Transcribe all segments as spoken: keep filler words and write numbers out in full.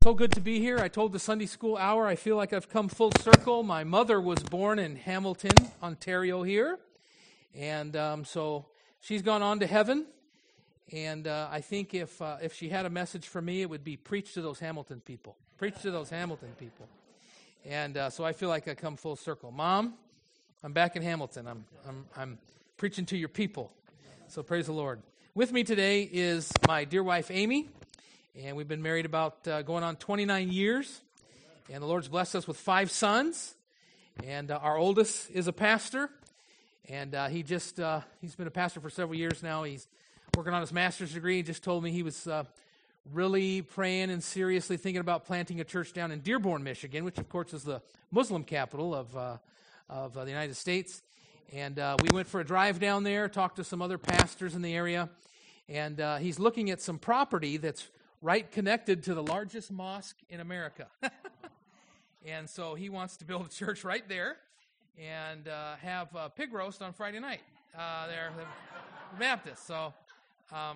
So good to be here. I told the Sunday school hour, I feel like I've come full circle. My mother was born in Hamilton, Ontario here. And um, so she's gone on to heaven. And uh, I think if uh, if she had a message for me, it would be preach to those Hamilton people. Preach to those Hamilton people. And uh, so I feel like I come full circle. Mom, I'm back in Hamilton. I'm I'm I'm preaching to your people. So praise the Lord. With me today is my dear wife, Amy. And we've been married about uh, going on twenty-nine years. And the Lord's blessed us with five sons. And uh, our oldest is a pastor. And uh, he just, uh, he's been a pastor for several years now. He's working on his master's degree. He just told me he was uh, really praying and seriously thinking about planting a church down in Dearborn, Michigan, which of course is the Muslim capital of, uh, of uh, the United States. And uh, we went for a drive down there, talked to some other pastors in the area. And uh, he's looking at some property that's right connected to the largest mosque in America. And so he wants to build a church right there and uh, have a pig roast on Friday night uh, there, the Baptist. So um,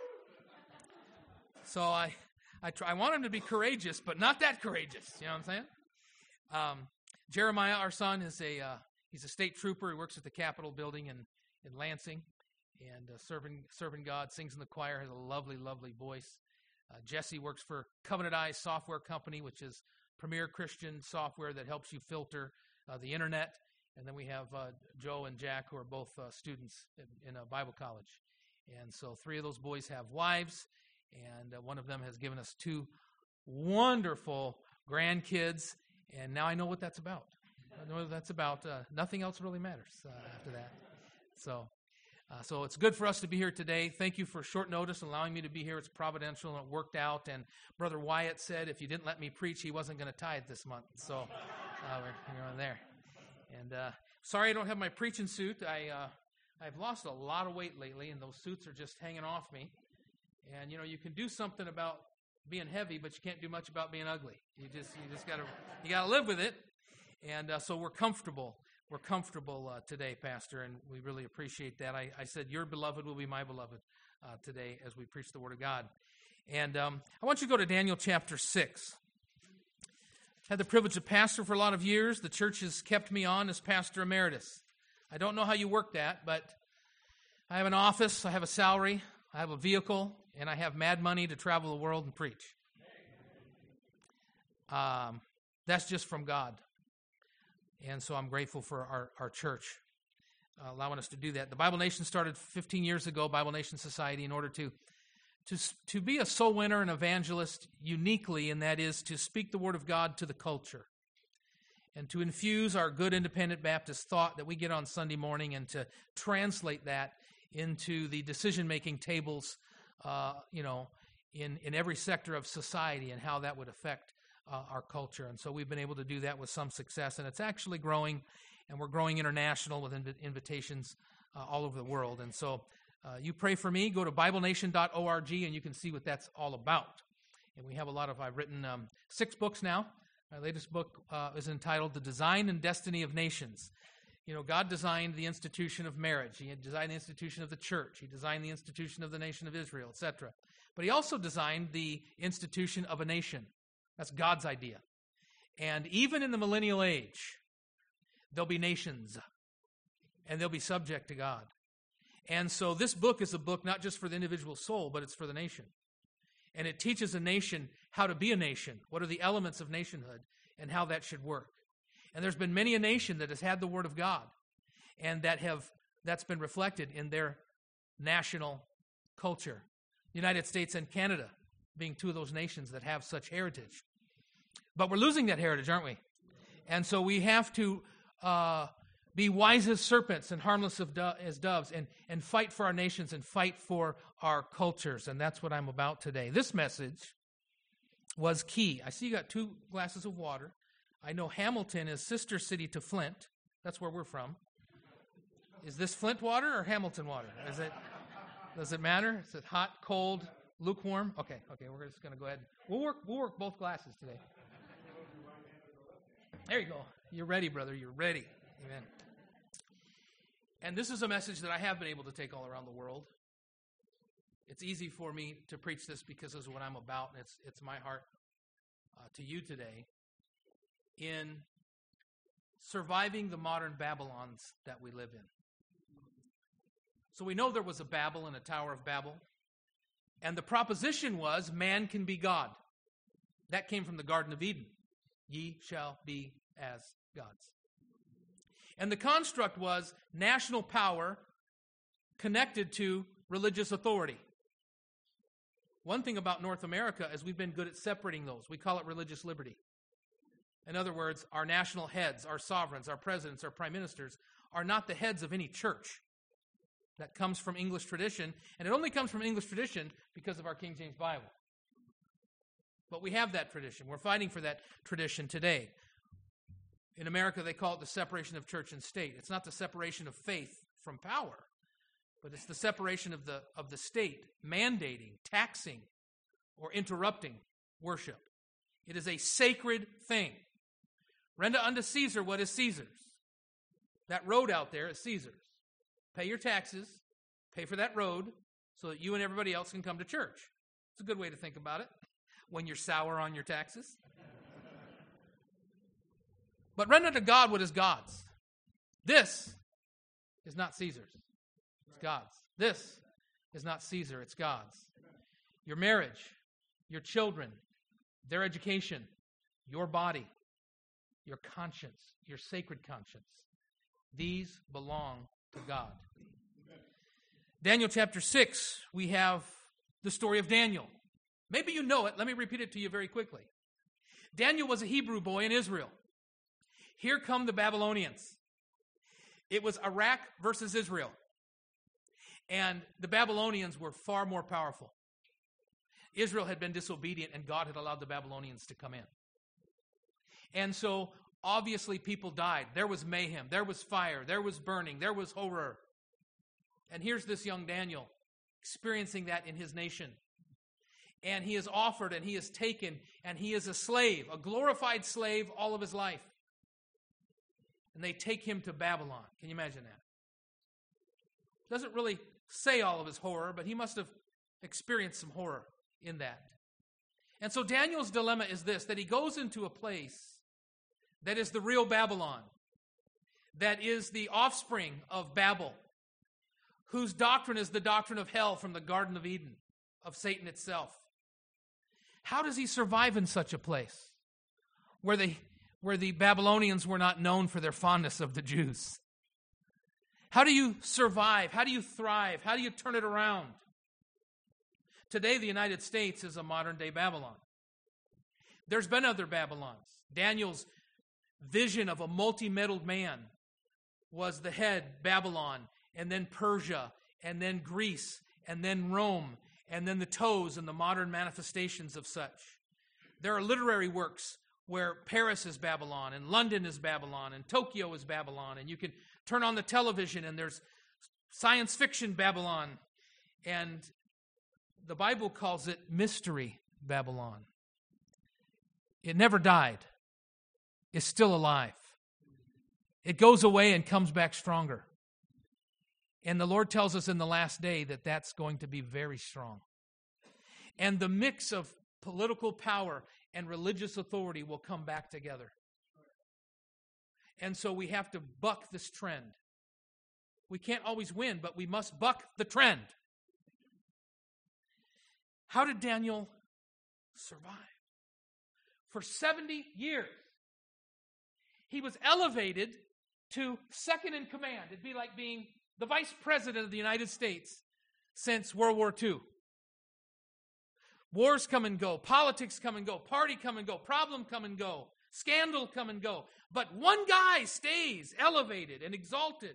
so I I, try, I want him to be courageous, but not that courageous. You know what I'm saying? Um, Jeremiah, our son, is a uh, he's a state trooper. He works at the Capitol building in, in Lansing and uh, serving, serving God, sings in the choir, has a lovely, lovely voice. Uh, Jesse works for Covenant Eyes Software Company, which is premier Christian software that helps you filter uh, the internet. And then we have uh, Joe and Jack, who are both uh, students in, in a Bible college. And so three of those boys have wives, and uh, one of them has given us two wonderful grandkids. And now I know what that's about. I know what that's about. Uh, nothing else really matters uh, after that. So... Uh, so it's good for us to be here today. Thank you for short notice allowing me to be here. It's providential and it worked out. And Brother Wyatt said if you didn't let me preach, he wasn't going to tithe this month. So uh, we're, we're on there. And uh, sorry I don't have my preaching suit. I, uh, I've lost a lot of weight lately, and those suits are just hanging off me. And, you know, you can do something about being heavy, but you can't do much about being ugly. You just you just got to you got to live with it. And uh, so we're comfortable. We're comfortable uh, today, Pastor, and we really appreciate that. I, I said your beloved will be my beloved uh, today as we preach the Word of God. And um, I want you to go to Daniel chapter six. Had the privilege to pastor for a lot of years. The church has kept me on as pastor emeritus. I don't know how you work that, but I have an office, I have a salary, I have a vehicle, and I have mad money to travel the world and preach. Um, that's just from God. And so I'm grateful for our, our church uh, allowing us to do that. The Bible Nation started fifteen years ago, Bible Nation Society, in order to, to, to be a soul winner and evangelist uniquely, and that is to speak the Word of God to the culture and to infuse our good independent Baptist thought that we get on Sunday morning and to translate that into the decision-making tables, uh, you know, in, in every sector of society and how that would affect Uh, our culture. And so we've been able to do that with some success, and it's actually growing, and we're growing international with inv- invitations uh, all over the world. And so uh, you pray for me, go to bible nation dot org, and you can see what that's all about. And we have a lot of, I've written um, six books now. My latest book uh, is entitled The Design and Destiny of Nations. You know, God designed the institution of marriage. He designed the institution of the church. He designed the institution of the nation of Israel, et cetera. But he also designed the institution of a nation. That's God's idea. And even in the millennial age, there'll be nations, and they'll be subject to God. And so this book is a book not just for the individual soul, but it's for the nation. And it teaches a nation how to be a nation, what are the elements of nationhood, and how that should work. And there's been many a nation that has had the Word of God, and that have that's been reflected in their national culture. The United States and Canada being two of those nations that have such heritage. But we're losing that heritage, aren't we? And so we have to uh, be wise as serpents and harmless of do- as doves and, and fight for our nations and fight for our cultures. And that's what I'm about today. This message was key. I see you got two glasses of water. I know Hamilton is sister city to Flint. That's where we're from. Is this Flint water or Hamilton water? Is it? Does it matter? Is it hot, cold, lukewarm? Okay, okay, we're just going to go ahead. We'll work We'll work both glasses today. There you go. You're ready, brother. You're ready. Amen. And this is a message that I have been able to take all around the world. It's easy for me to preach this because this is what I'm about, and it's it's my heart. to you today in surviving the modern Babylons that we live in. So we know there was a Babel and a Tower of Babel. And the proposition was, man can be God. That came from the Garden of Eden. Ye shall be as gods. And the construct was national power connected to religious authority. One thing about North America is we've been good at separating those. We call it religious liberty. In other words, our national heads, our sovereigns, our presidents, our prime ministers are not the heads of any church. That comes from English tradition, and it only comes from English tradition because of our King James Bible. But we have that tradition. We're fighting for that tradition today. In America, they call it the separation of church and state. It's not the separation of faith from power, but it's the separation of the, of the state mandating, taxing, or interrupting worship. It is a sacred thing. Render unto Caesar what is Caesar's. That road out there is Caesar's. Pay your taxes, pay for that road, so that you and everybody else can come to church. It's a good way to think about it when you're sour on your taxes. But render to God what is God's. This is not Caesar's. It's God's. This is not Caesar. It's God's. Your marriage, your children, their education, your body, your conscience, your sacred conscience. These belong to God. Daniel chapter six, we have the story of Daniel. Maybe you know it. Let me repeat it to you very quickly. Daniel was a Hebrew boy in Israel. Here come the Babylonians. It was Iraq versus Israel. And the Babylonians were far more powerful. Israel had been disobedient, and God had allowed the Babylonians to come in. And so, obviously, people died. There was mayhem. There was fire. There was burning. There was horror. And here's this young Daniel experiencing that in his nation. And he is offered, and he is taken, and he is a slave, a glorified slave all of his life. And they take him to Babylon. Can you imagine that? Doesn't really say all of his horror, but he must have experienced some horror in that. And so Daniel's dilemma is this, that he goes into a place that is the real Babylon, that is the offspring of Babel, whose doctrine is the doctrine of hell from the Garden of Eden, of Satan itself. How does he survive in such a place where the, where the Babylonians were not known for their fondness of the Jews? How do you survive? How do you thrive? How do you turn it around? Today, the United States is a modern-day Babylon. There's been other Babylons. Daniel's vision of a multi-metalled man was the head, Babylon, and then Persia, and then Greece, and then Rome, and then the toes and the modern manifestations of such. There are literary works where Paris is Babylon, and London is Babylon, and Tokyo is Babylon, and you can turn on the television, and there's science fiction Babylon, and the Bible calls it Mystery Babylon. It never died. It's still alive. It goes away and comes back stronger. And the Lord tells us in the last day that that's going to be very strong. And the mix of political power and religious authority will come back together. And so we have to buck this trend. We can't always win, but we must buck the trend. How did Daniel survive? For seventy years, he was elevated to second in command. It'd be like being the vice president of the United States since World War Two. Wars come and go, politics come and go, party come and go, problem come and go, scandal come and go. But one guy stays elevated and exalted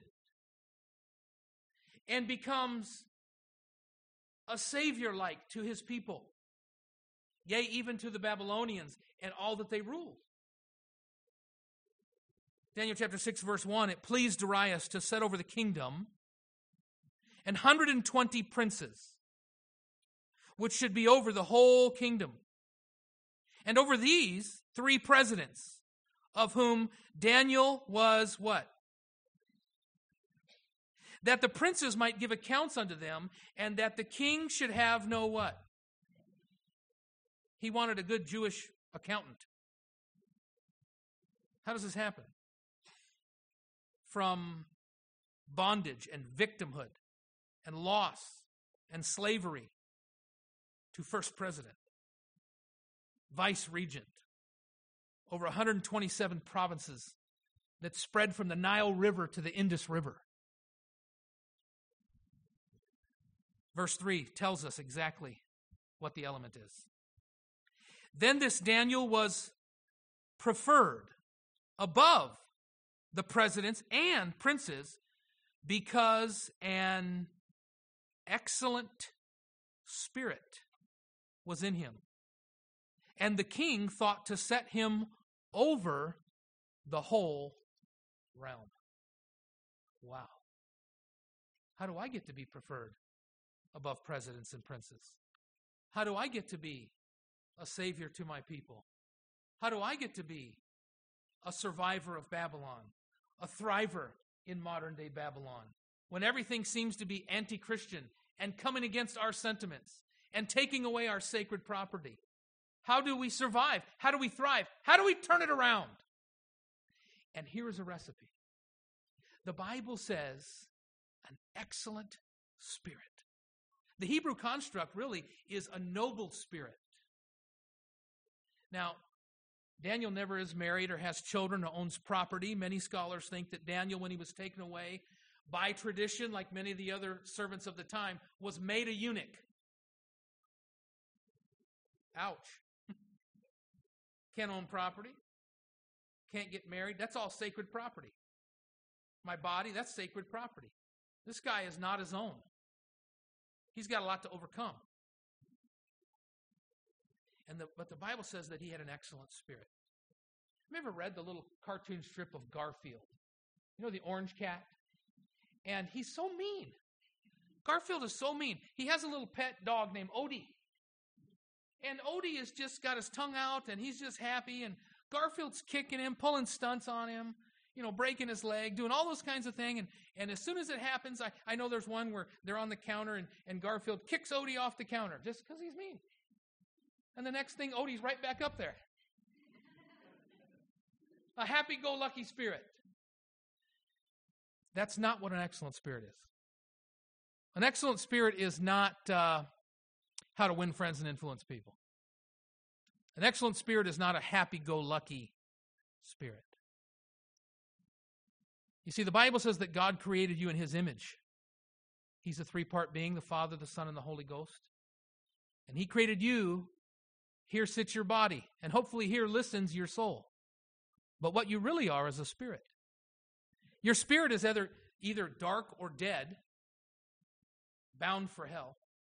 and becomes a savior-like to his people. Yea, even to the Babylonians and all that they ruled. Daniel chapter six, verse one, it pleased Darius to set over the kingdom an hundred and twenty princes, which should be over the whole kingdom. And over these, three presidents, of whom Daniel was what? That the princes might give accounts unto them, and that the king should have no what? He wanted a good Jewish accountant. How does this happen? From bondage and victimhood and loss and slavery to first president, vice regent, over one hundred twenty-seven provinces that spread from the Nile River to the Indus River. Verse three tells us exactly what the element is. Then this Daniel was preferred above the presidents and princes because an excellent spirit was in him. And the king thought to set him over the whole realm. Wow. How do I get to be preferred above presidents and princes? How do I get to be a savior to my people? How do I get to be a survivor of Babylon, a thriver in modern day Babylon, when everything seems to be anti-Christian and coming against our sentiments and taking away our sacred property? How do we survive? How do we thrive? How do we turn it around? And here is a recipe. The Bible says an excellent spirit. The Hebrew construct really is a noble spirit. Now, Daniel never is married or has children or owns property. Many scholars think that Daniel, when he was taken away, by tradition, like many of the other servants of the time, was made a eunuch. Ouch. Can't own property. Can't get married. That's all sacred property. My body, that's sacred property. This guy is not his own. He's got a lot to overcome. And the, but the Bible says that he had an excellent spirit. Have you ever read the little cartoon strip of Garfield? You know, the orange cat? And he's so mean. Garfield is so mean. He has a little pet dog named Odie. And Odie has just got his tongue out, and he's just happy, and Garfield's kicking him, pulling stunts on him, you know, breaking his leg, doing all those kinds of things. And, and as soon as it happens, I, I know there's one where they're on the counter, and, and Garfield kicks Odie off the counter just because he's mean. And the next thing, Odie's right back up there. A happy-go-lucky spirit. That's not what an excellent spirit is. An excellent spirit is not uh, how to win friends and influence people. An excellent spirit is not a happy-go-lucky spirit. You see, the Bible says that God created you in His image. He's a three-part being, the Father, the Son, and the Holy Ghost. And He created you. Here sits your body, and hopefully here listens your soul. But what you really are is a spirit. Your spirit is either, either dark or dead, bound for hell,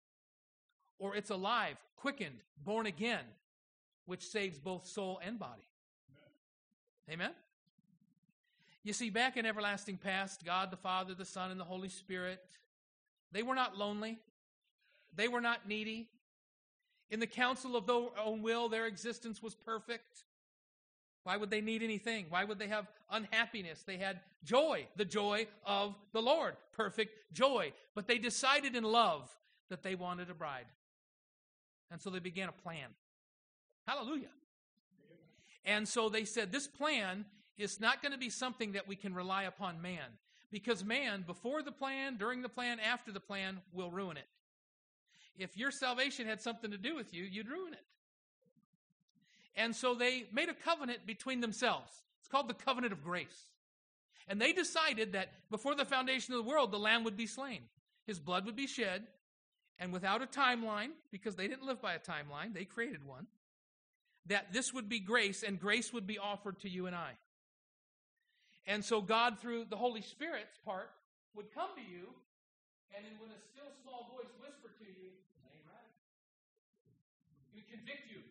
or it's alive, quickened, born again, which saves both soul and body. Amen? You see, back in everlasting past, God the Father, the Son, and the Holy Spirit, they were not lonely. They were not needy. In the counsel of their own will, their existence was perfect. Why would they need anything? Why would they have unhappiness? They had joy, the joy of the Lord, perfect joy. But they decided in love that they wanted a bride. And so they began a plan. Hallelujah. And so they said, this plan is not going to be something that we can rely upon man. Because man, before the plan, during the plan, after the plan, will ruin it. If your salvation had something to do with you, you'd ruin it. And so they made a covenant between themselves. It's called the covenant of grace. And they decided that before the foundation of the world, the Lamb would be slain. His blood would be shed. And without a timeline, because they didn't live by a timeline, they created one, that this would be grace, and grace would be offered to you and I. And so God, through the Holy Spirit's part, would come to you, and with a still small voice whisper to you, ain't right. He would convict you.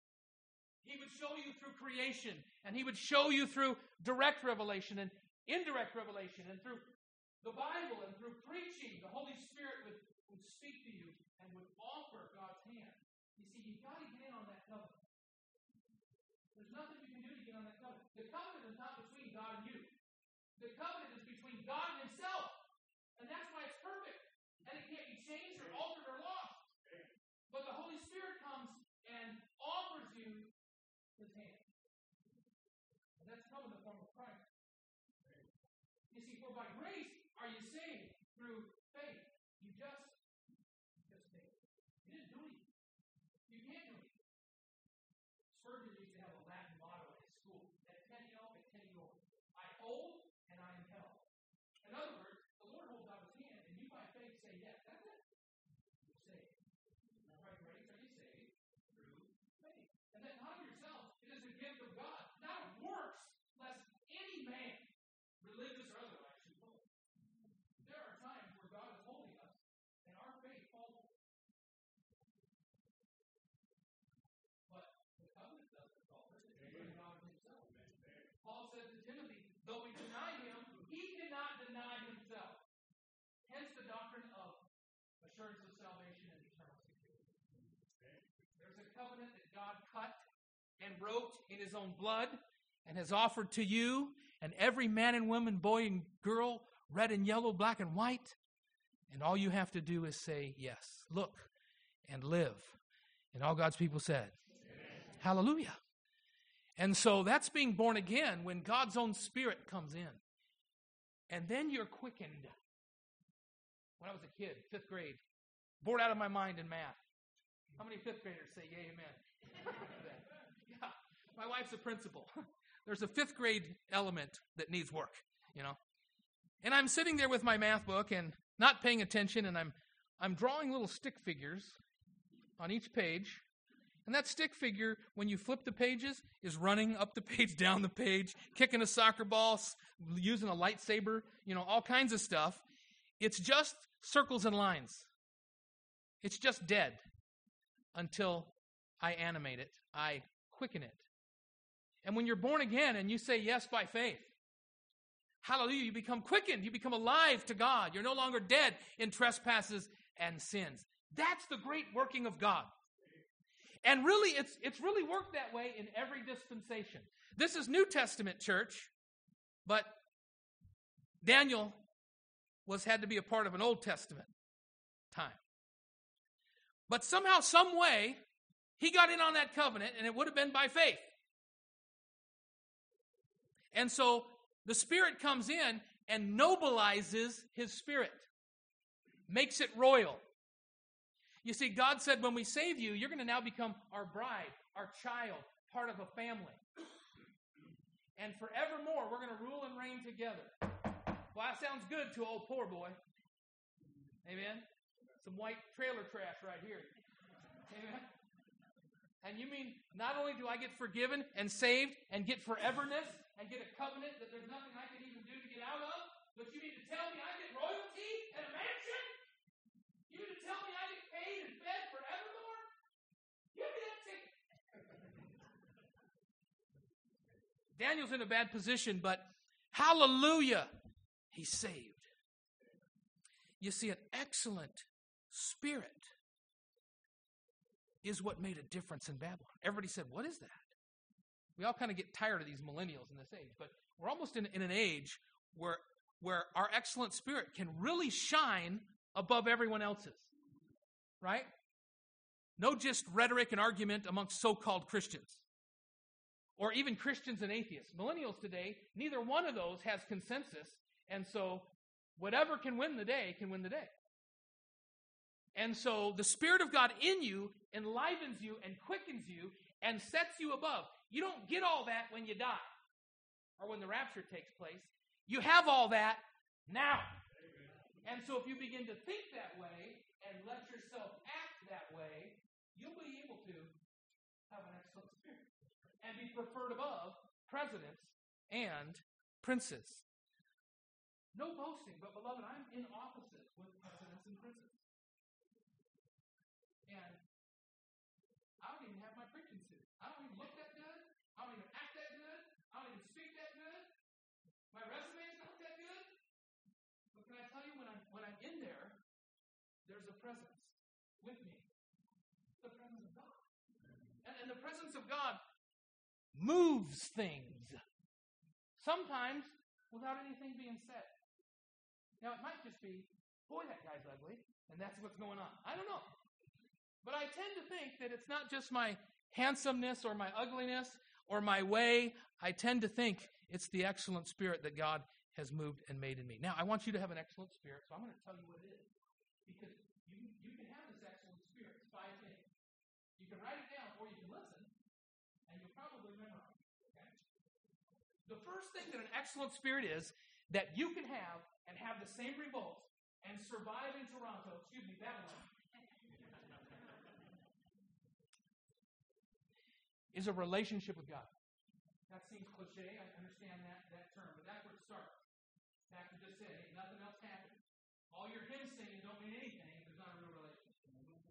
He would show you through creation, and He would show you through direct revelation and indirect revelation, and through the Bible and through preaching. The Holy Spirit would, would speak to you and would offer God's hand. You see, you've got to get in on that covenant. There's nothing you can do to get on that covenant. The covenant is not between God and you. The covenant is between God and Himself. And that's why it's perfect. And it can't be changed or altered or lost. But the Holy Spirit comes and offers you His hand. And that's covenant. assurance of salvation and eternal security. There's a covenant that God cut and wrote in his own blood and has offered to you and every man and woman, boy and girl, red and yellow, black and white. And all you have to do is say yes, look, and live. And all God's people said, amen. Hallelujah. And so that's being born again when God's own Spirit comes in. And then you're quickened. When I was a kid, fifth grade, bored out of my mind in math. How many fifth graders say yay, amen? Yeah, my wife's a principal. There's a fifth grade element that needs work, you know. And I'm sitting there with my math book and not paying attention, and I'm I'm drawing little stick figures on each page. And that stick figure, when you flip the pages, is running up the page, down the page, kicking a soccer ball, using a lightsaber, you know, all kinds of stuff. It's just circles and lines. It's just dead until I animate it. I quicken it. And when you're born again and you say yes by faith, hallelujah, you become quickened. You become alive to God. You're no longer dead in trespasses and sins. That's the great working of God. And really, it's it's really worked that way in every dispensation. This is New Testament church, but Daniel was had to be a part of an Old Testament time. But somehow, some way, he got in on that covenant, and it would have been by faith. And so the Spirit comes in and nobilizes his spirit, makes it royal. You see, God said, when we save you, you're going to now become our bride, our child, part of a family. And forevermore, we're going to rule and reign together. Well, that sounds good to old poor boy. Amen? Some white trailer trash right here. Amen? And you mean, not only do I get forgiven and saved and get foreverness and get a covenant that there's nothing I can even do to get out of, but you mean to tell me I get royalty and a mansion? You mean to tell me I get paid and fed forevermore? Give me that ticket. Daniel's in a bad position, but hallelujah, he's saved. You see, an excellent spirit is what made a difference in Babylon. Everybody said, what is that? We all kind of get tired of these millennials in this age, but we're almost in, in an age where, where our excellent spirit can really shine above everyone else's, right? No just rhetoric and argument amongst so-called Christians, or even Christians and atheists. Millennials today, neither one of those has consensus, and so whatever can win the day can win the day. And so the Spirit of God in you enlivens you and quickens you and sets you above. You don't get all that when you die or when the rapture takes place. You have all that now. And so if you begin to think that way and let yourself act that way, you'll be able to have an excellent spirit and be preferred above presidents and princes. No boasting, but beloved, I'm in offices with presidents and princes. And I don't even have my preaching suit. I don't even look that good. I don't even act that good. I don't even speak that good. My resume is not that good. But can I tell you, when I'm when I'm in there, there's a presence with me. The presence of God. And, and the presence of God moves things. Sometimes without anything being said. Now it might just be, boy, that guy's ugly, and that's what's going on. I don't know. But I tend to think that it's not just my handsomeness or my ugliness or my way. I tend to think it's the excellent spirit that God has moved and made in me. Now, I want you to have an excellent spirit, so I'm going to tell you what it is. Because you, you can have this excellent spirit. It's five things. You can write it down or you can listen, and you'll probably memorize it. Okay? The first thing that an excellent spirit is that you can have and have the same results and survive in Toronto, excuse me, Babylon, is a relationship with God. That seems cliche. I understand that, that term, but that's where it starts. Back to just say, hey, nothing else happened. All your hymn singing don't mean anything if there's not a real relationship.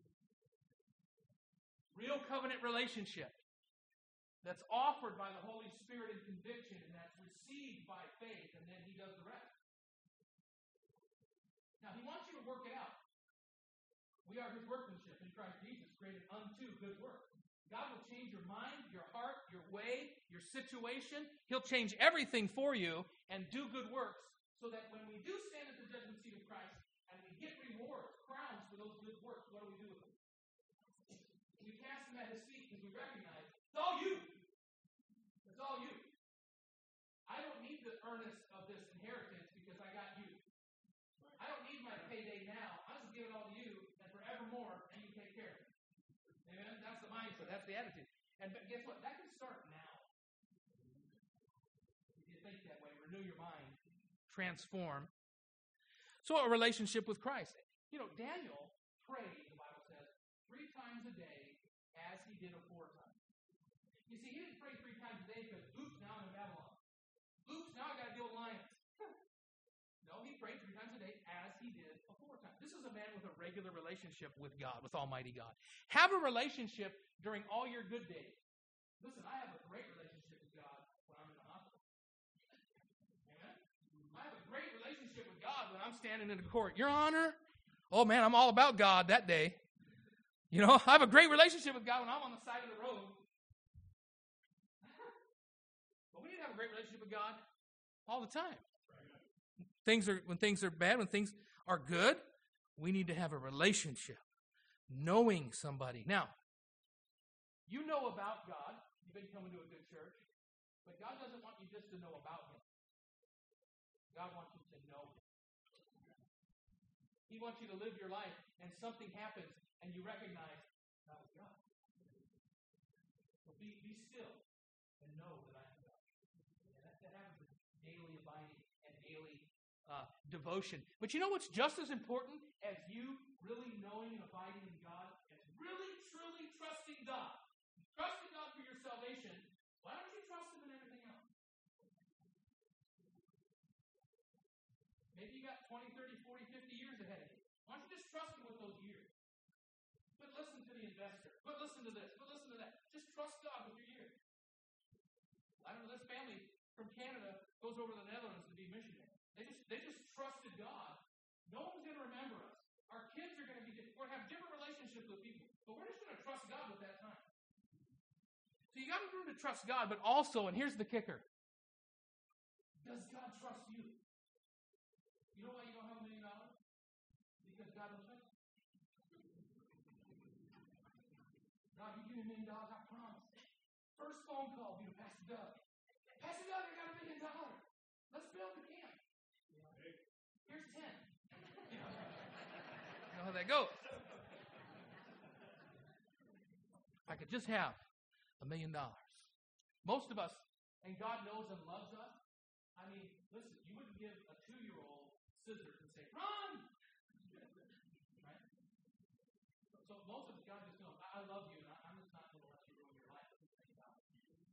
Real covenant relationship that's offered by the Holy Spirit in conviction and that's received by faith, and then He does the rest. Now, He wants you to work it out. We are his workmanship in Christ Jesus, created unto good works. God will change your mind, your heart, your way, your situation. He'll change everything for you and do good works so that when we do stand at the judgment seat of Christ and we get rewards, crowns for those good works, what do we do with them? We cast them at his feet because we recognize it's all you. It's all you. I don't need the earnest of this inheritance because I got you. I don't need my payday now. I'll just give it all to you and forevermore, and you take care of it. Amen? That's the mindset. That's the attitude. And but guess what? That can start now. If you think that way, renew your mind, transform. So a relationship with Christ. You know, Daniel prayed, the Bible says, three times a day as he did aforetime. You see, he didn't pray three times a day because, oops, now I'm in Babylon. Oops, now I got to deal with lions. No, he prayed three times a day as he did aforetime. This is a man with a regular relationship with God, with Almighty God. Have a relationship during all your good days. Listen, I have a great relationship with God when I'm in the hospital. Amen? I have a great relationship with God when I'm standing in the court. Your Honor, oh man, I'm all about God that day. You know, I have a great relationship with God when I'm on the side of the road. But we need to have a great relationship with God all the time. Things are when things are bad, when things are good, we need to have a relationship, knowing somebody. Now, you know about God. You've been coming to a good church, but God doesn't want you just to know about him. God wants you to know him. He wants you to live your life, and something happens, and you recognize that was God. So be, be still and know that I am God. And that, that happens with daily abiding and daily Uh, devotion. But you know what's just as important as you really knowing and abiding in God, as really, truly trusting God. Trusting God for your salvation. Why don't you trust him in everything else? Maybe you got twenty, thirty, forty, fifty years ahead of you. Why don't you just trust him with those years? But listen to the investor. But listen to this. But listen to that. Just trust God with your years. I don't know, this family from Canada goes over to the Netherlands to be missionaries. They just they just trusted God. No one's going to remember us. Our kids are going to be different. We're going to have different relationships with people. But we're just going to trust God with that time. So you got to learn to trust God, but also, and here's the kicker, does God trust you? You know why you don't have a million dollars? Because God don't trust you. God, you give me a million dollars, I promise. First phone call will be to Pastor Doug. Pastor Doug, I got a million dollars. Let's build the camp. Here's ten. You know, you know how that goes. If I could just have a million dollars. Most of us, and God knows and loves us. I mean, listen, you wouldn't give a two-year-old scissors and say, run! Right? So most of us, God just knows, I love you, and I'm just not going to let you ruin your life with a million dollars.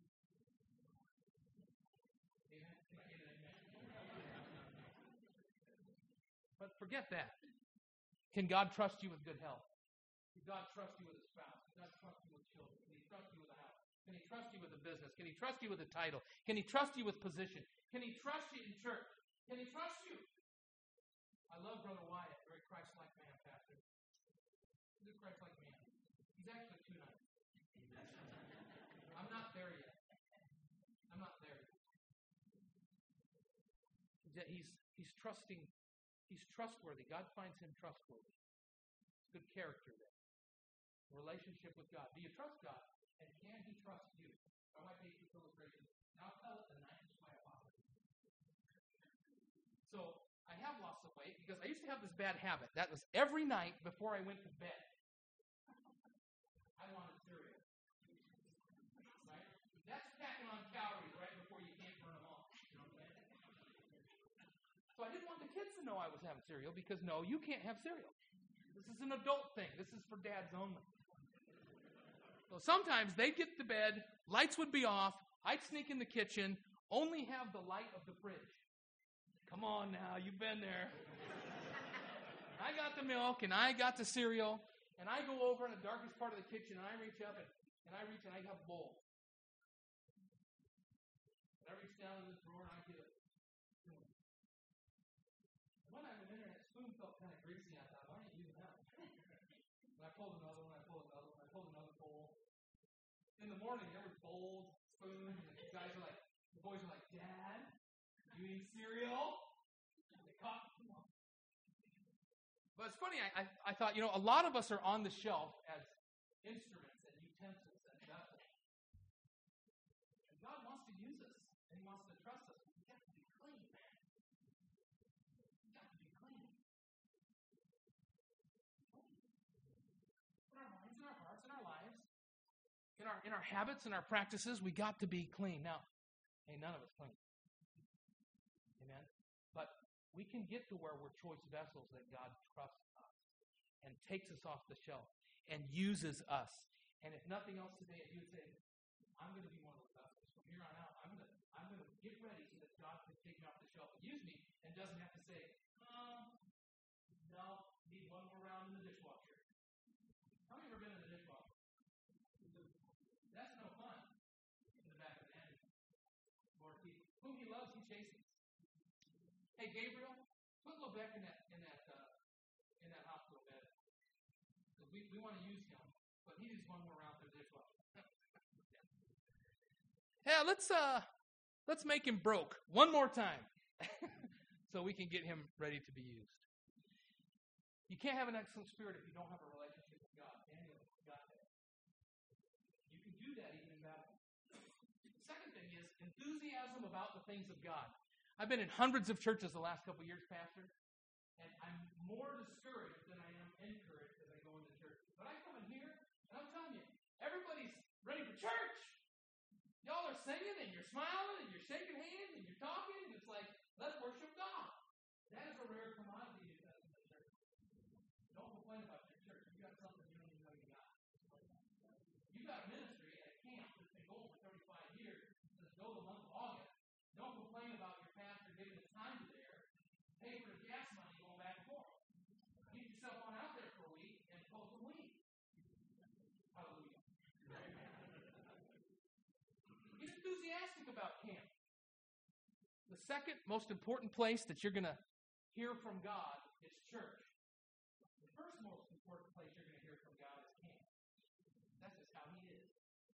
Amen? Can I get an amen? But forget that. Can God trust you with good health? Can God trust you with a spouse? Can God trust you with children? Can he trust you with a house? Can he trust you with a business? Can he trust you with a title? Can he trust you with position? Can he trust you in church? Can he trust you? I love Brother Wyatt, very Christ-like man, Pastor. He's a Christ-like man. He's actually too nice. I'm not there yet. I'm not there yet. He's, he's trusting. He's trustworthy. God finds him trustworthy. Good character there. Relationship with God. Do you trust God? And can he trust you? I might take this illustration. Now I'll tell it the nicest way possible. So I have lost some weight because I used to have this bad habit. That was every night before I went to bed. I wanted cereal. Right? That's packing on calories right before you can't burn them off. You know what I'm saying? So I didn't want the kids to know I was having cereal because, no, you can't have cereal. This is an adult thing. This is for dads only. So sometimes they'd get to bed, lights would be off, I'd sneak in the kitchen, only have the light of the fridge. Come on now, you've been there. I got the milk, and I got the cereal, and I go over in the darkest part of the kitchen, and I reach up, and, and I reach, and I have a bowl. And I reach down in this drawer, and I get a spoon. When I went in there, that spoon felt kind of greasy. I thought, why aren't you using that? in the morning, there was bowls, spoons, and the guys are like, the boys are like, Dad, you eating cereal? They caught, come on. But it's funny, I, I, I thought, you know, a lot of us are on the shelf as instruments and utensils and vessels. And God wants to use us, and He wants to trust us. We have to be clean, man. We have to be clean. In our minds, in our hearts, in our lives, in our in our habits, in our practices, we got to be clean. Now, ain't none of us clean. Amen? But we can get to where we're choice vessels that God trusts us and takes us off the shelf and uses us. And if nothing else today, if you would say, I'm going to be one of those vessels. From here on out, I'm going to I'm going to get ready so that God can take me off the shelf and use me and doesn't have to say, oh, no, need one more round in the dishwasher. How many have ever been in the dishwasher? That's no fun in the back of the end. Lord, he, whom He loves, He chastens. Hey, Gabriel, put Lebec in that in that uh, in that hospital bed. Because we, we want to use him, but he needs one more round through the dishwasher. Yeah, let's uh let's make him broke one more time, so we can get him ready to be used. You can't have an excellent spirit if you don't have a relationship with God. Daniel got that. You can do that even in battle. The second thing is enthusiasm about the things of God. I've been in hundreds of churches the last couple of years, Pastor, and I'm more discouraged than I am encouraged as I go into church. But I come in here, and I'm telling you, everybody's ready for church. Y'all are singing, and you're smiling, and you're shaking hands, and you're talking, and it's like, let's worship God. That is a rare commodity in the church. Don't complain about your church. You got something you don't even know you got. You got a ministry at a camp that's been going for thirty-five years. Let's go the month of August. Don't complain about your pastor giving his time to there. Pay for his gas money going back and forth. Get yourself on out there for a week and pull some weed. Hallelujah. Get enthusiastic about camp. The second most important place that you're going to hear from God is church. The first most important place you're going to hear from God is camp. That's just how He is.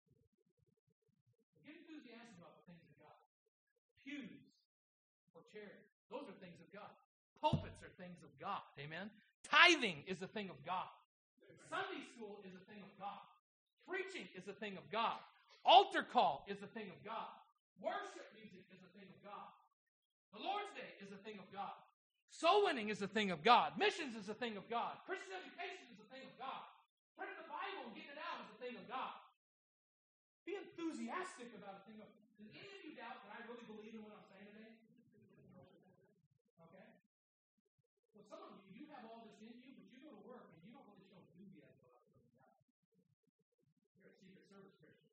Get enthusiastic about the things of God. Pews or chairs, those are things of God. Pulpits are things of God. Amen? Tithing is a thing of God. Sunday school is a thing of God. Preaching is a thing of God. Altar call is a thing of God. Worship music is a thing of God. The Lord's Day is a thing of God. Soul winning is a thing of God. Missions is a thing of God. Christian education is a thing of God. Turning the Bible and getting it out is a thing of God. Be enthusiastic about a thing of God. Does any of you doubt that I really believe in what I'm saying today? Okay? Well, some of you, you have all this in you, but you go to work and you don't really show enthusiasm about the thing of God. You're a Secret Service Christian.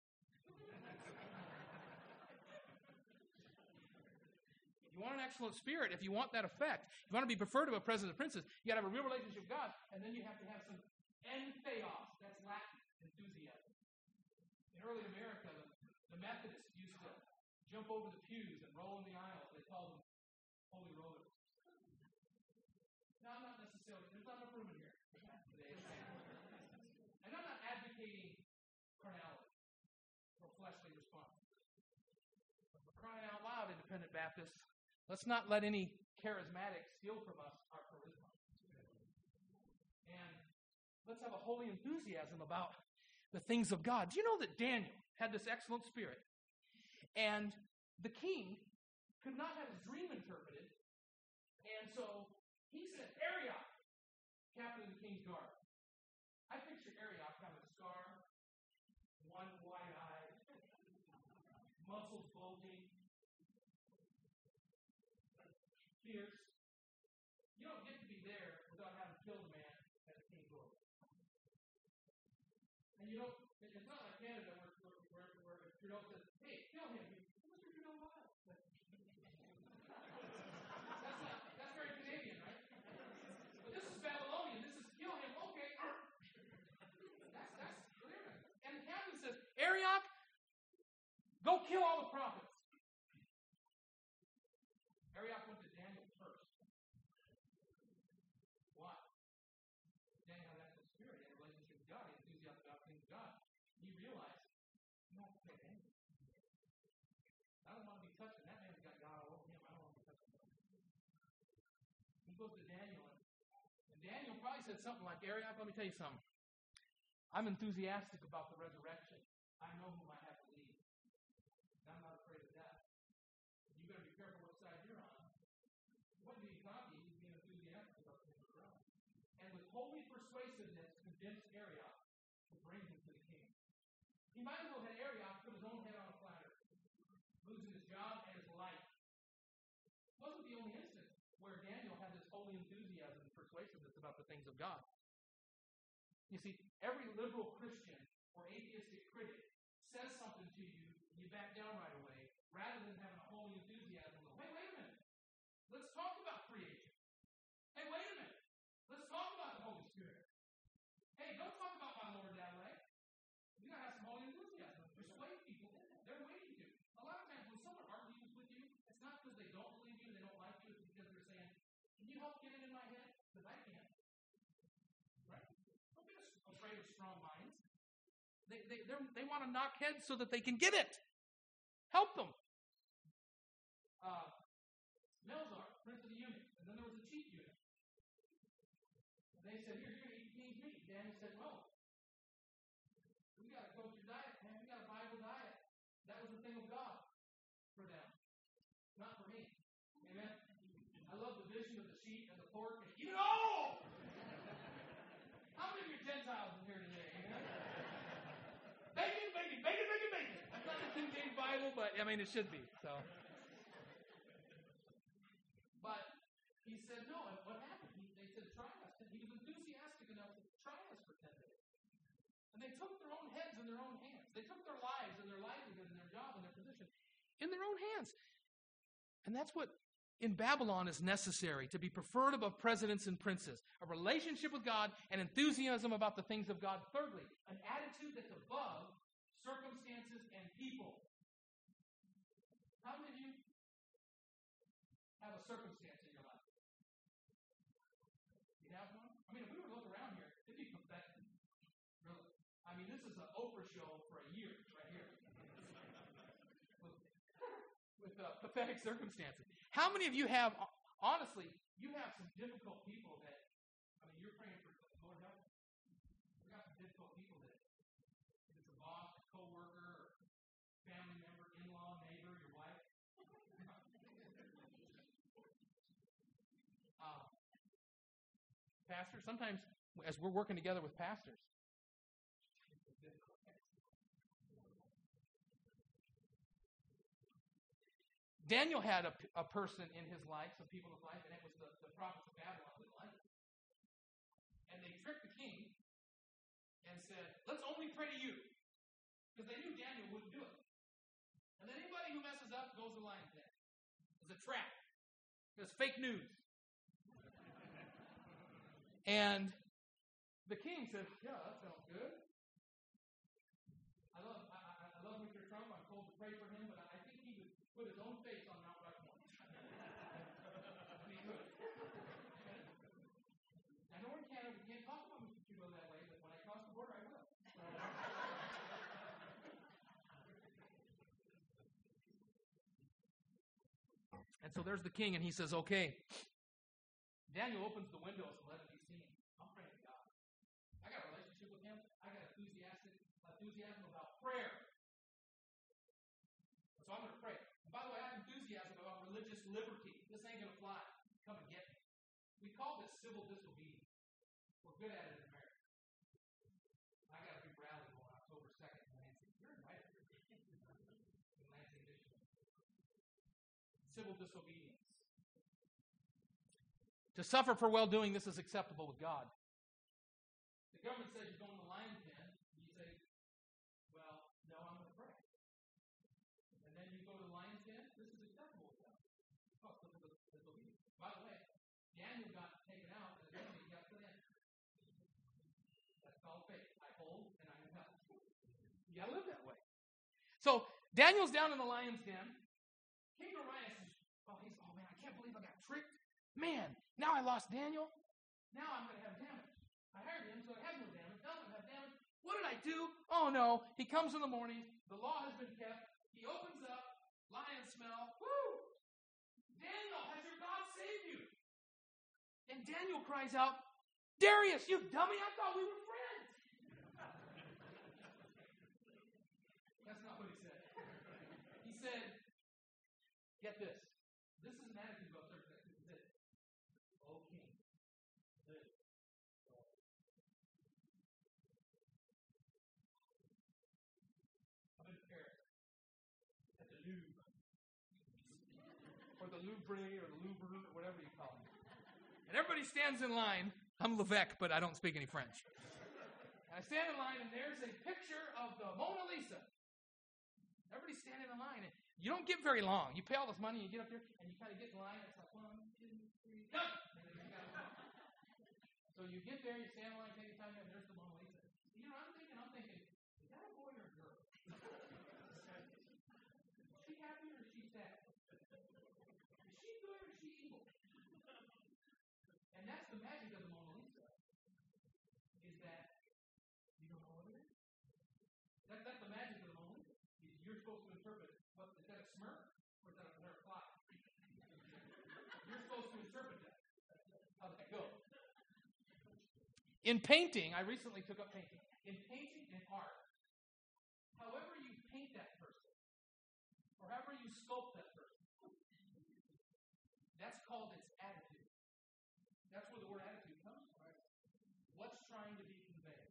You want an excellent spirit, if you want that effect, if you want to be preferred to a president of princes, you got to have a real relationship with God, and then you have to have some entheos. That's Latin, enthusiasm. In early America, the, the Methodists used to jump over the pews and roll in the aisles. They called them holy rollers. Now, I'm not necessarily, there's not enough room in here today. And I'm not advocating carnality or fleshly response. But for crying out loud, Independent Baptists, let's not let any charismatic steal from us our charisma. And let's have a holy enthusiasm about the things of God. Do you know that Daniel had this excellent spirit? And the king could not have his dream interpreted. And so he sent Arioch, captain of the king's guard. I picture Arioch having a scar, one wide eye, muscles bulging, fierce. You don't get to be there without having killed a man at the king's order. And you know, it's not like Canada where, where, where, where Trudeau says, hey, kill him. Mister Trudeau, why? That's not, that's very Canadian, right? But this is Babylonian. This is kill him. Okay. That's, that's clear. And the captain says, Arioch, go kill all the prophets. Arioch went to Daniel first. Why? Daniel had that spirit, he had a relationship with God, he had enthusiasm about things of God. He realized goes to Daniel, and Daniel probably said something like, Arioch, let me tell you something. I'm enthusiastic about the resurrection. I know whom I have to lead. I'm not afraid of death. You better be careful what side you're on. What did he copy? He's being enthusiastic about the resurrection. And with holy persuasiveness, convinced Arioch to bring him to the king. He might as well have Arioch put his own head on a platter, losing his job and his life. It wasn't the only instance where Daniel had this holy enthusiasm and persuasiveness about the things of God. You see, every liberal Christian or atheistic critic says something to you, and you back down right away, rather than having a holy enthusiasm. Go, hey, wait a minute. Let's talk about creation. Hey, wait a minute. Let's talk about the Holy Spirit. Hey, don't talk about my Lord that way. You gotta have some holy enthusiasm. Persuade people. They're waiting to. A lot of times when someone argues with you, it's not because they don't believe you, they don't like you, it's because they're saying, can you help get it in my head? Because I can't. Right? Don't be afraid of strong minds. They, they, they want to knock heads so that they can get it. Help them. Uh, Melzar, prince of the eunuchs, and then there was a chief eunuch. And they said, here, you're going to eat king's meat. Daniel said, well, we got a culture diet, man. We got a Bible diet. That was the thing of God for them, not for me. Amen? I love the vision of the sheep and the pork, and eat it all! How many of you Gentiles in here today? Amen? Bacon, bacon, bacon, bacon, bacon. That's not the King James Bible, but, I mean, it should be, so. But he said, no, and what happened? He, they said, try us. He was enthusiastic enough to try us for ten days. And they took their own heads in their own hands. They took their lives and their livelihood and their job and their position in their own hands. And that's what in Babylon is necessary, to be preferred above presidents and princes, a relationship with God and enthusiasm about the things of God. Thirdly, an attitude that's above circumstances and people. How many of you have a circumstance in your life? You have one? I mean, if we were to look around here, it'd be pathetic. Really. I mean, this is an Oprah show for a year right here. with with uh, pathetic circumstances. How many of you have, honestly, you have some difficult people that, I mean, you're praying for, Lord help. We got some difficult people that, if it's a boss, a co-worker, or family member, in-law, neighbor, your wife. uh, pastor, sometimes as we're working together with pastors, it's difficult. Daniel had a, a person in his life, some people in his life, and it was the, the prophets of Babylon didn't like it. And they tricked the king and said, let's only pray to you. Because they knew Daniel wouldn't do it. And then anybody who messes up goes to the lion's den. It's a trap. It's fake news. And the king said, yeah, that sounds good. I love I, I, I love Mister Trump. I'm told to pray for him, but I think he would put his own face on Mount Rushmore. He could. I know in Canada we can't talk about Mister Trudeau that way, but when I cross the border, I will. And so there's the king, and he says, okay. Daniel opens the windows and let it be seen. I'm praying to God. I got a relationship with him. I got enthusiastic enthusiasm about prayer. So I'm going to pray. And by the way, I have enthusiasm about religious liberty. This ain't going to fly. Come and get me. We call this civil disobedience. We're good at it in America. I got a big rally on October second in Lansing. You're invited. In Lansing, Michigan. Civil disobedience. To suffer for well-doing, this is acceptable with God. The government says you're going to the lion's den. You say, well, no, I'm going to pray. And then you go to the lion's den. This is acceptable with God. Oh, look at the disobedience. By the way, Daniel got taken out, and then he got put in. That's called faith. I hold, and I am held. You got to live that way. So Daniel's down in the lion's den. King Darius is, oh, he's, oh man, I can't believe I got tricked. Man, now I lost Daniel. Now I'm going to have damage. I hired him, so I have no damage. Now I'm going to have damage. What did I do? Oh no. He comes in the morning. The law has been kept. He opens up. Lion smell. Woo! Daniel, has your God saved you? Daniel cries out, Darius, you dummy, I thought we were friends. That's not what he said. He said, get this. This is an attitude about certain things. He said, O king, live. I'm in Paris at the Louvre. Or the Louvre, or the Louvre, or whatever you call it. And everybody stands in line. I'm Levesque, but I don't speak any French. And I stand in line, and there's a picture of the Mona Lisa. Everybody's standing in line. And you don't get very long. You pay all this money, you get up there, and you kind of get in line. It's like, one, two, three, go! So you get there, you stand in line, take your time, and there's the Mona Lisa. You know, I'm thinking, I'm thinking, is that a boy or a girl? Is she happy or is she sad? Is she good or is she evil? And that's the magic of the Mona Lisa, is that you don't know what it is. That, that's the magic of the Mona Lisa. You're supposed to interpret, what, is that a smirk or is that a, is that a clock? You're supposed to interpret that. How'd that go? In painting, I recently took up painting. In painting and art, however you paint that person, or however you sculpt that person, that's called its attitude. That's where the word attitude comes from. Right? What's trying to be conveyed?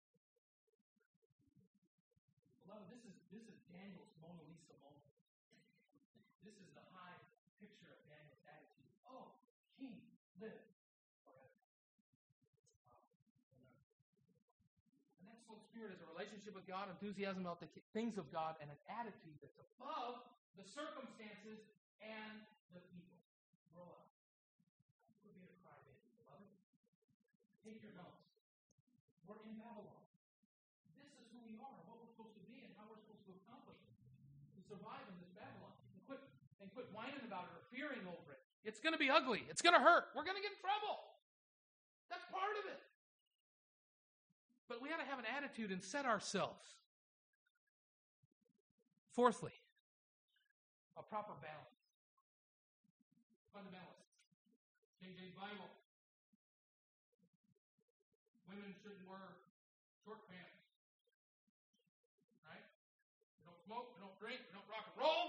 Beloved, this is this is Daniel's Mona Lisa moment. This is the high picture of Daniel's attitude. Oh, King, live forever. And that soul spirit is a relationship with God, enthusiasm about the things of God, and an attitude that's above the circumstances and the people. Grow up. Quit being a crybaby, beloved. Take your notes. We're in Babylon. This is who we are, what we're supposed to be, and how we're supposed to accomplish it. To survive in this Babylon. And quit, and quit whining about it or fearing over it. It's going to be ugly. It's going to hurt. We're going to get in trouble. That's part of it. But we ought to have an attitude and set ourselves. Fourthly, a proper balance. Fundamentalists. King James Bible. Women shouldn't wear short pants. Right? We don't smoke, we don't drink, we don't rock and roll.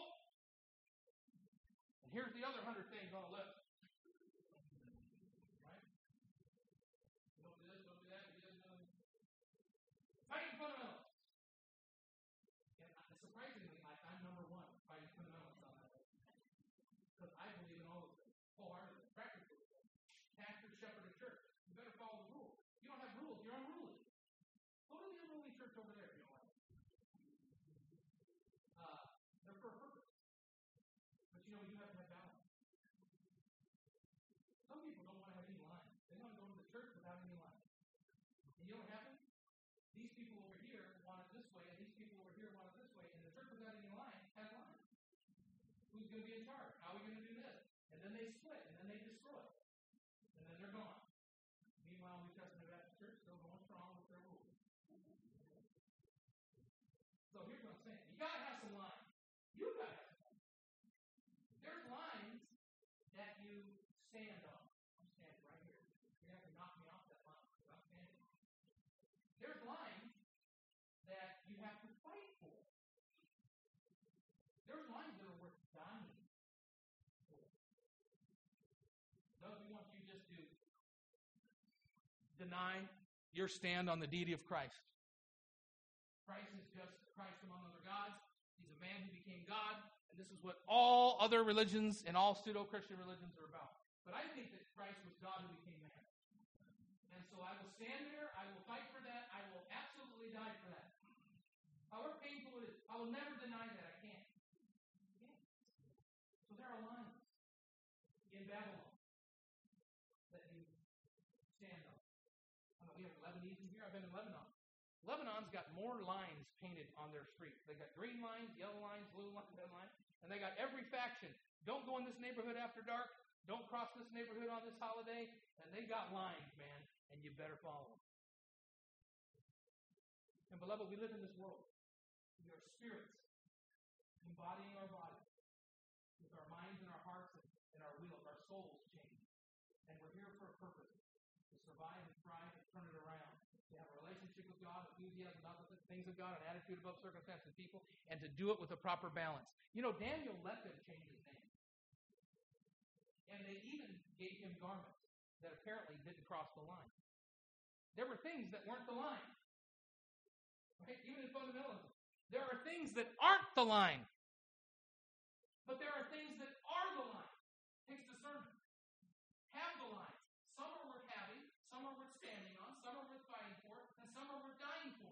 And here's the other hundred things on the list. Right? We don't do this, don't do that, we do this, don't do that. Fighting fundamentalists. And surprisingly, I, I'm number one fighting fundamentalists on that list. Because I believe in all of them. Wholeheartedly, practically. Pastor, shepherd, and church. You better follow the rules. You don't have rules, you're unruly. Go to the unruly church over there if you don't like it. Uh, they're for a purpose. But you know, we do have to have balance. Some people don't want to have any line. They want to go to the church without any line. And you know what happens? These people over here want it this way, and these people over here want it this way, and the church without any line has lines. Who's going to be in charge? How are we going to do this? And then they split, and then they destroy. And then they're gone. Meanwhile, New Testament Baptist Church still going strong with their rules. So here's what I'm saying. You got to have some lines. You got to have some lines. There's lines that you stand on. I'm standing right here. You're going to have to knock me off that line because I'm standing. There's lines that you have to fight for. There's lines that are worth dying for. Those we want you just to deny your stand on the deity of Christ. Christ is just Christ among other gods. He's a man who became God, and this is what all other religions and all pseudo-Christian religions are about. But I think that Christ was God who became man. And so I will stand there, I will fight for that, I will absolutely die for that. However painful it is, I will never deny that. I can't. I can't. So there are lines in Babylon that you stand on. I know we have Lebanese in here. I've been in Lebanon. Lebanon's got more lines painted on their streets. They got green lines, yellow lines, blue lines, red lines, and they got every faction. Don't go in this neighborhood after dark. Don't cross this neighborhood on this holiday. And they got lines, man, and you better follow them. And beloved, we live in this world. We are spirits embodying our bodies with our minds and our hearts and, and our wills, our souls change. And we're here for a purpose. revive and thrive and turn it around. To have a relationship with God, enthusiasm about the things of God, an attitude above circumstances and people, and to do it with a proper balance. You know, Daniel let them change his name. And they even gave him garments that apparently didn't cross the line. There were things that weren't the line. Right? Even in fundamentalism. There are things that aren't the line. But there are things that are the line. Takes discernment. Have the line. Some are worth having, some are worth standing on, some are worth fighting for, and some are worth dying for.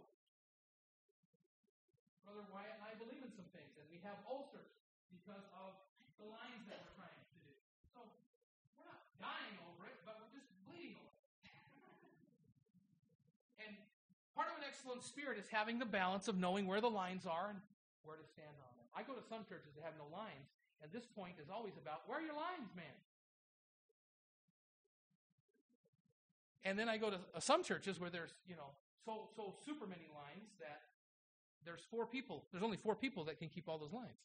Brother Wyatt and I believe in some things, and we have ulcers because of the lines that we're trying to do. So we're not dying over it, but we're just bleeding over it. And part of an excellent spirit is having the balance of knowing where the lines are and where to stand on them. I go to some churches that have no lines, and this point is always about, where are your lines, man? And then I go to some churches where there's, you know, so so super many lines that there's four people. There's only four people that can keep all those lines.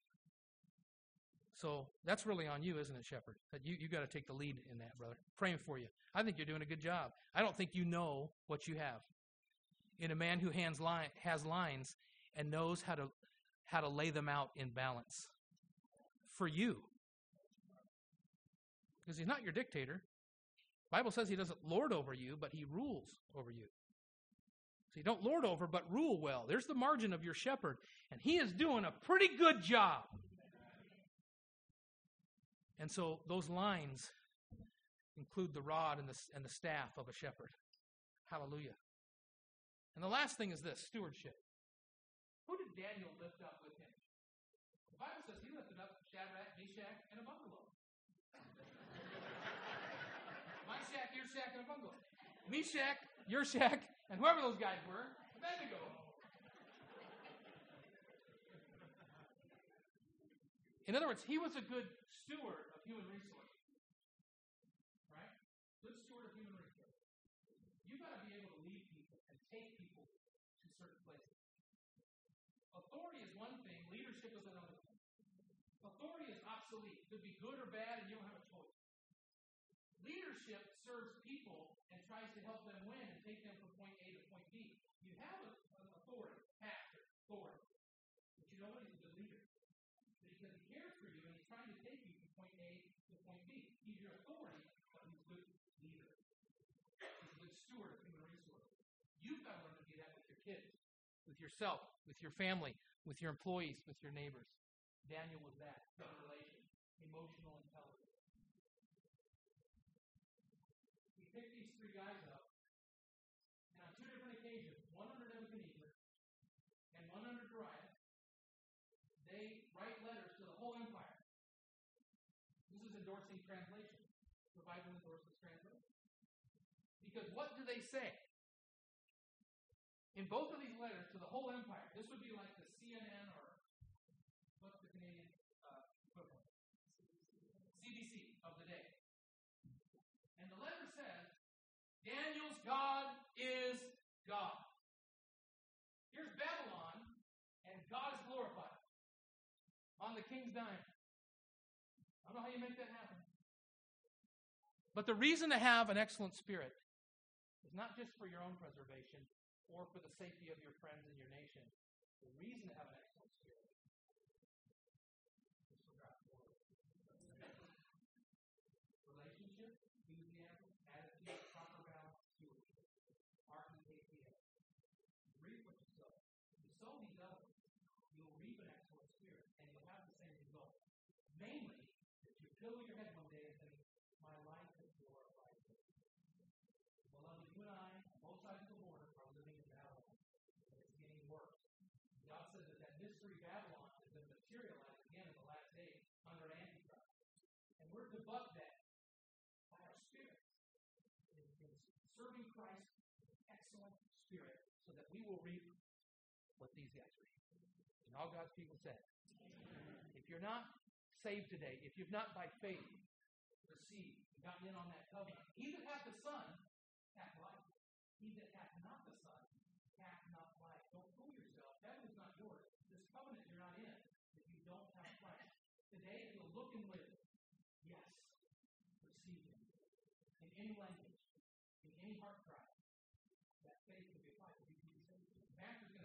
So that's really on you, isn't it, Shepherd? That you you got to take the lead in that, brother. Praying for you. I think you're doing a good job. I don't think you know what you have in a man who hands line, has lines and knows how to how to lay them out in balance for you, because he's not your dictator. The Bible says he doesn't lord over you, but he rules over you. So you don't lord over, but rule well. There's the margin of your shepherd, and he is doing a pretty good job. And so those lines include the rod and the, and the staff of a shepherd. Hallelujah. And the last thing is this, stewardship. Who did Daniel lift up with him? The Bible says he lifted up Shadrach, Meshach, and Abednego. My shack, your shack, and Abednego. Meshach, your shack, and whoever those guys were, Abednego. In other words, he was a good steward of human resources. Right? Good steward of human resources. You've got to be able to lead people and take people to certain places. Authority is one thing, leadership is another thing. Authority is obsolete. It could be good or bad, and you don't have a choice. Leadership serves people and tries to help them win and take them from point A to point B. You have an authority, pastor, authority. But you know what? He's a good leader. Because he cares for you and he's trying to take you from point A to point B. He's your authority, but he's a good leader. He's a good steward of human resources. You've got to learn to be that with your kids, with yourself, with your family, with your employees, with your neighbors. Daniel was that. Good relation, emotional intelligence. We picked these three guys up, and on two different occasions, one under Nebuchadnezzar and one under Darius, they write letters to the whole empire. This is endorsing translation. The Bible endorses translation. Because what do they say? In both of these letters to the whole empire, this would be like the C N N or what's the Canadian uh, equivalent? C B C of the day. And the letter says, Daniel's God is God. Here's Babylon, and God is glorified on the king's dime. I don't know how you make that happen. But the reason to have an excellent spirit is not just for your own preservation or for the safety of your friends and your nation. The reason to have an excellent spirit is for God's glory. Relationship, enthusiasm, attitude, proper balance, stewardship. R E A P S. Reap what you sow. If you sow these elements, you'll reap an excellent spirit, and you'll have the same result. Mainly, that you fill your head one day and think, my life is glorified. Beloved, you and I, on both sides of the border, are living in Babylon. And it's getting worse. God says that that mystery Babylon is going to materialize again in the last days under an Antichrist. And we're to buck that by our spirits. In, in serving Christ with an excellent spirit so that we will reap what these guys reap. And all God's people said. If you're not saved today, if you've not by faith received and gotten in on that covenant, he that hath the Son hath life. He that hath not the Son hath not life. Don't fool yourself. Heaven is not yours. This covenant you're not in if you don't have Christ. Today, if you'll look and live, yes, receive him. In any language, in heart cry. That faith can be applied to these things. Pastors